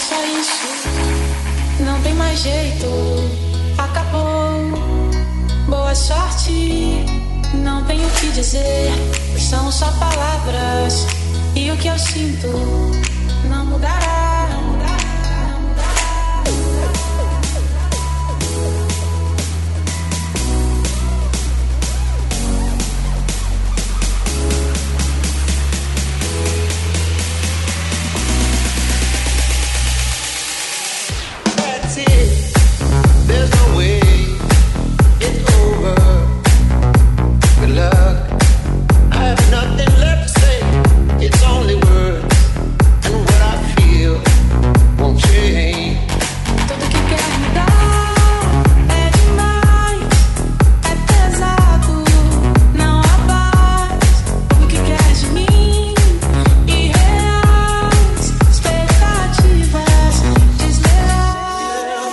só isso, não tem mais jeito, acabou. Boa sorte, não tenho o que dizer, são só palavras, e o que eu sinto não mudará, não mudará, não mudará, não mudará. There's no way it's over. Good luck. I have nothing left to say. It's only words, and what I feel won't change. Tudo que quer mudar é demais, é pesado, não há paz. Tudo que quer de mim, irreais, expectativas desleais.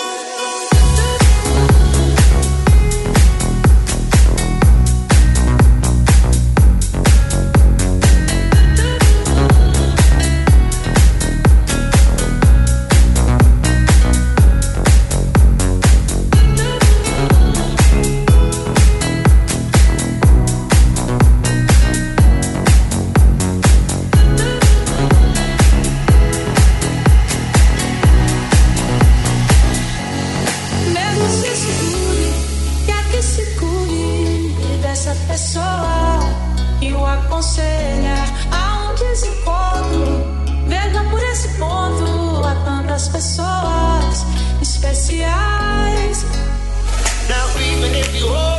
Mesmo se segure, quer que se cure dessa pessoa que o aconselha a um desencontro. Veja por esse ponto, há tantas pessoas especiais. Now even if you